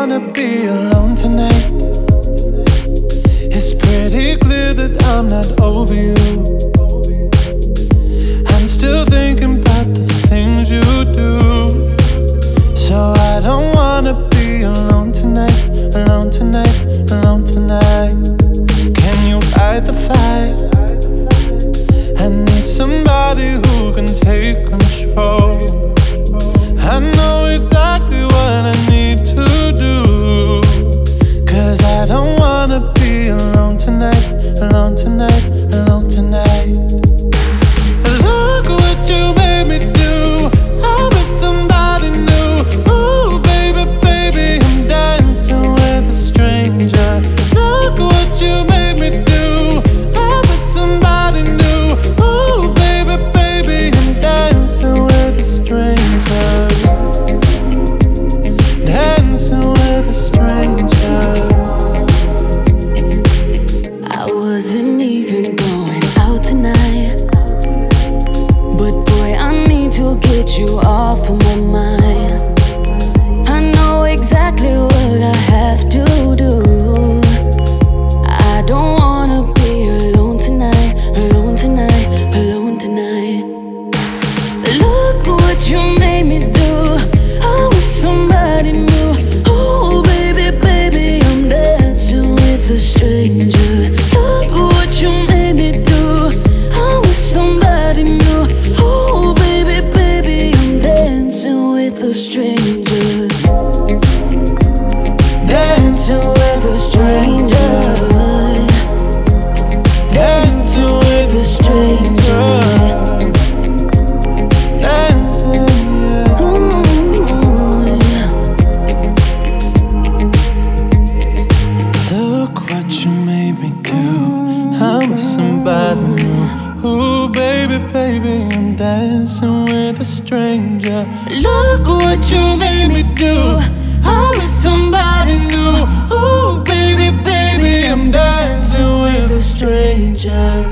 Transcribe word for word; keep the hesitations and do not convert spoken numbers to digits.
wanna be alone tonight. It's pretty clear that I'm not over you. I'm still thinking about the things you do. So I don't wanna be alone tonight, alone tonight, alone tonight. Can you fight the fire? I need somebody who can take control. I know exactly what I need to do, 'cause I don't wanna be alone tonight, alone tonight, alone tonight. Look what you made me do. I'm with somebody new. Ooh, baby, baby, I'm dancing with a stranger. Look what you made me do. I'm with somebody new. Ooh, baby, baby, I'm dancing with a stranger. Dancing with a stranger. I wasn't even going out tonight, but boy, I need to get you off of my mind. I know exactly what I have to do. I don't wanna be alone tonight, alone tonight, alone tonight. Look what you made me do. I'm with somebody new. Oh baby, baby, I'm dancing with a stranger. Look what you made me do. I'm with somebody new. Oh baby, baby, I'm dancing with a stranger. Dancing with a stranger. Dancing with a stranger. Dancing, yeah. Ooh, yeah. Look what you made me do. I'm with somebody new. Ooh, baby, baby, I'm dancing with a stranger. Look what you made me do. I'm with somebody new. Ooh, baby, baby, I'm dancing with a stranger.